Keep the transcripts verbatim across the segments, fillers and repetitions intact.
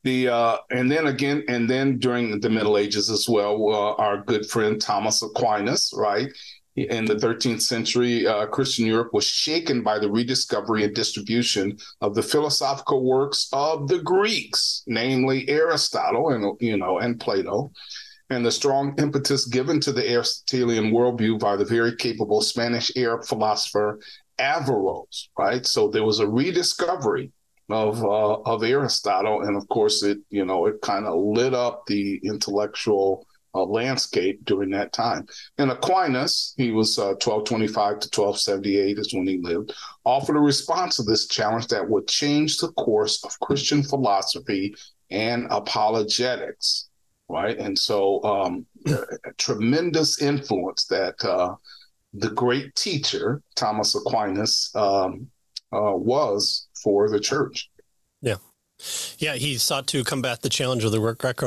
The uh, and then again, and then during the Middle Ages as well, uh, our good friend Thomas Aquinas, right? In the thirteenth century, uh, Christian Europe was shaken by the rediscovery and distribution of the philosophical works of the Greeks, namely Aristotle and you know and Plato, and the strong impetus given to the Aristotelian worldview by the very capable Spanish Arab philosopher Averroes. Right, so there was a rediscovery of uh, of Aristotle, and of course, it you know it kind of lit up the intellectual Uh, landscape during that time. And Aquinas, he was uh, twelve twenty-five to twelve seventy-eight is when he lived, offered a response to this challenge that would change the course of Christian philosophy and apologetics, right? And so um, a tremendous influence that uh, the great teacher, Thomas Aquinas, um, uh, was for the church. Yeah. Yeah, he sought to combat the challenge of the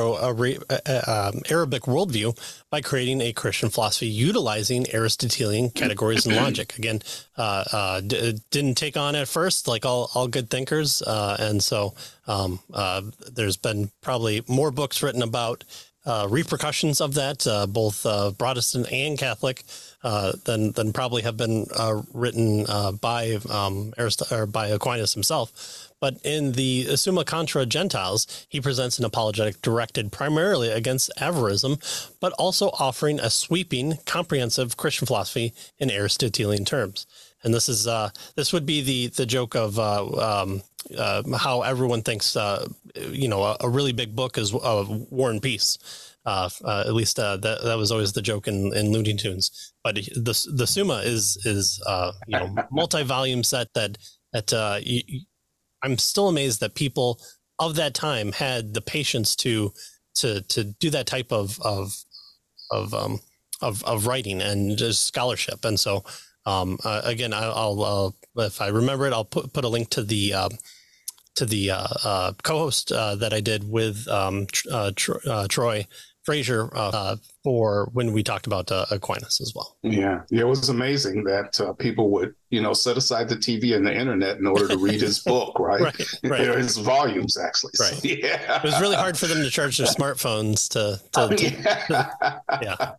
Greco-Arabic worldview by creating a Christian philosophy utilizing Aristotelian categories and logic. Again, uh, uh, d- didn't take on at first, like all, all good thinkers. Uh, and so um, uh, there's been probably more books written about uh, repercussions of that, uh, both uh, Protestant and Catholic, uh, than than probably have been uh, written uh, by um, Arist- or by Aquinas himself. But in the Summa Contra Gentiles, he presents an apologetic directed primarily against Avarism, but also offering a sweeping, comprehensive Christian philosophy in Aristotelian terms. And this is uh, this would be the the joke of uh, um, uh, how everyone thinks, uh, you know, a, a really big book is uh, War and Peace. Uh, uh, at least uh, that that was always the joke in, in Looney Tunes. But the the Summa is is uh, you know multi-volume set that that uh, you, I'm still amazed that people of that time had the patience to to to do that type of of of um, of, of writing and just scholarship. And so um, uh, again, I, I'll, I'll if I remember it, I'll put put a link to the uh, to the uh, uh, co-host uh, that I did with um, uh, Tr- uh, Troy Frazier uh, for when we talked about uh, Aquinas as well. Yeah, it was amazing that uh, people would, you know, set aside the T V and the internet in order to read his book, right? right, right. His volumes, actually. Right. So, yeah. It was really hard for them to charge their smartphones to. to, to yeah. yeah.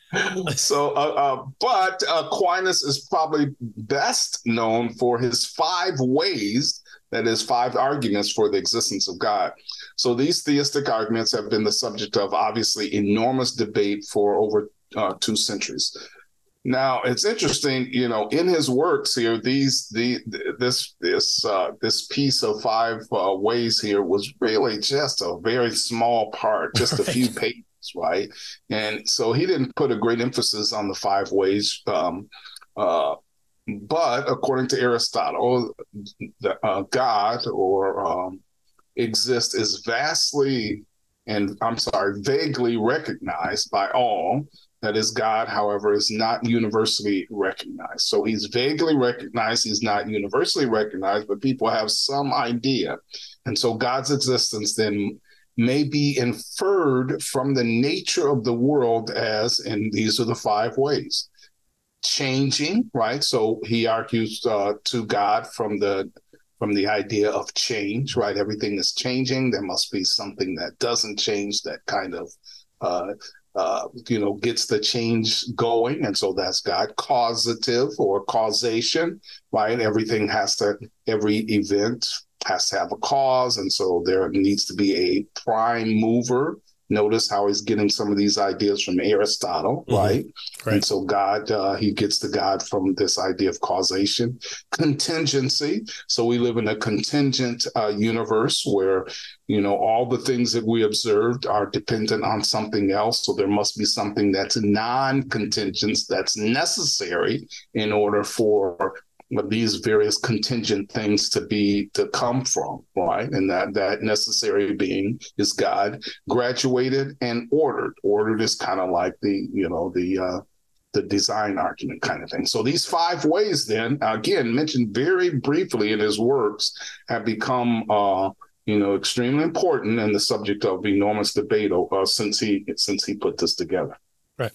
So, uh, uh, but Aquinas is probably best known for his five ways, that is, five arguments for the existence of God. So these theistic arguments have been the subject of obviously enormous debate for over uh, two centuries. Now, it's interesting, you know, in his works here, these the this this uh, this piece of five uh, ways here was really just a very small part, just right. a few pages, right? And so he didn't put a great emphasis on the five ways. Um, uh, but according to Aristotle, the, uh, God or um, exist is vastly and I'm sorry, vaguely recognized by all. That is, God, however, is not universally recognized. So he's vaguely recognized, he's not universally recognized, but people have some idea. And so God's existence then may be inferred from the nature of the world as, and these are the five ways. Changing, right? So he argues uh, to God from the from the idea of change, right? Everything is changing. There must be something that doesn't change that kind of, uh, uh, you know, gets the change going. And so that's God. Causative or causation, right? Everything has to, every event has to have a cause. And so there needs to be a prime mover. Notice how he's getting some of these ideas from Aristotle, mm-hmm. right? right? And so God, uh, he gets the God from this idea of causation. Contingency. So we live in a contingent uh, universe where, you know, all the things that we observed are dependent on something else. So there must be something that's non-contingent, that's necessary in order for these various contingent things to be to come from, right? And that that necessary being is God. Graduated and ordered. Ordered is kind of like the, you know, the uh, the design argument kind of thing. So these five ways then, again, mentioned very briefly in his works, have become uh, you know, extremely important and the subject of enormous debate uh, since he since he put this together. Right.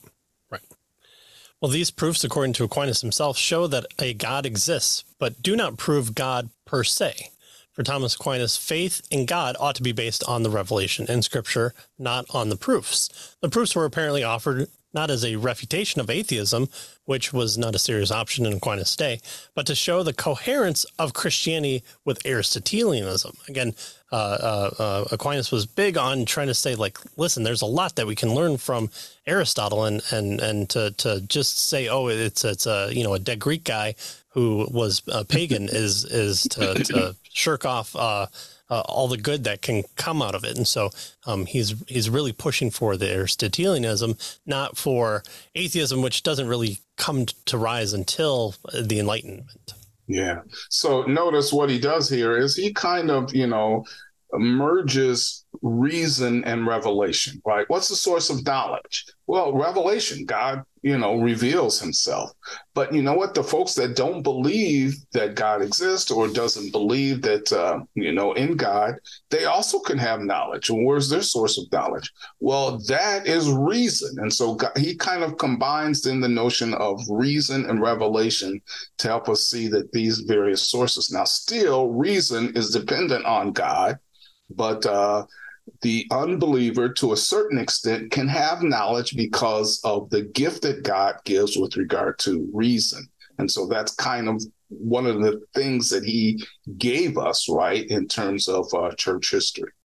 Well, these proofs, according to Aquinas himself, show that a God exists, but do not prove God per se. For For Thomas Aquinas, faith in God ought to be based on the revelation in Scripture, not on the proofs. The proofs were apparently offered not as a refutation of atheism, which was not a serious option in Aquinas' day, but to show the coherence of Christianity with Aristotelianism. Again, uh, uh, uh, Aquinas was big on trying to say, like, listen, there's a lot that we can learn from Aristotle, and and and to to just say, oh, it's it's a you know a dead Greek guy who was a pagan is is to, to shirk off uh, uh, all the good that can come out of it. And so um, he's he's really pushing for the Aristotelianism, not for atheism, which doesn't really come to rise until the Enlightenment. Yeah. So notice what he does here is he kind of, you know, merges reason and revelation, right? What's the source of knowledge? Well, revelation, God, you know, reveals himself. But you know what? The folks that don't believe that God exists or doesn't believe that, uh, you know, in God, they also can have knowledge. And where's their source of knowledge? Well, that is reason. And so God, he kind of combines in the notion of reason and revelation to help us see that these various sources. Now, still, reason is dependent on God, but uh, the unbeliever, to a certain extent, can have knowledge because of the gift that God gives with regard to reason. And so that's kind of one of the things that he gave us, right, in terms of uh, church history.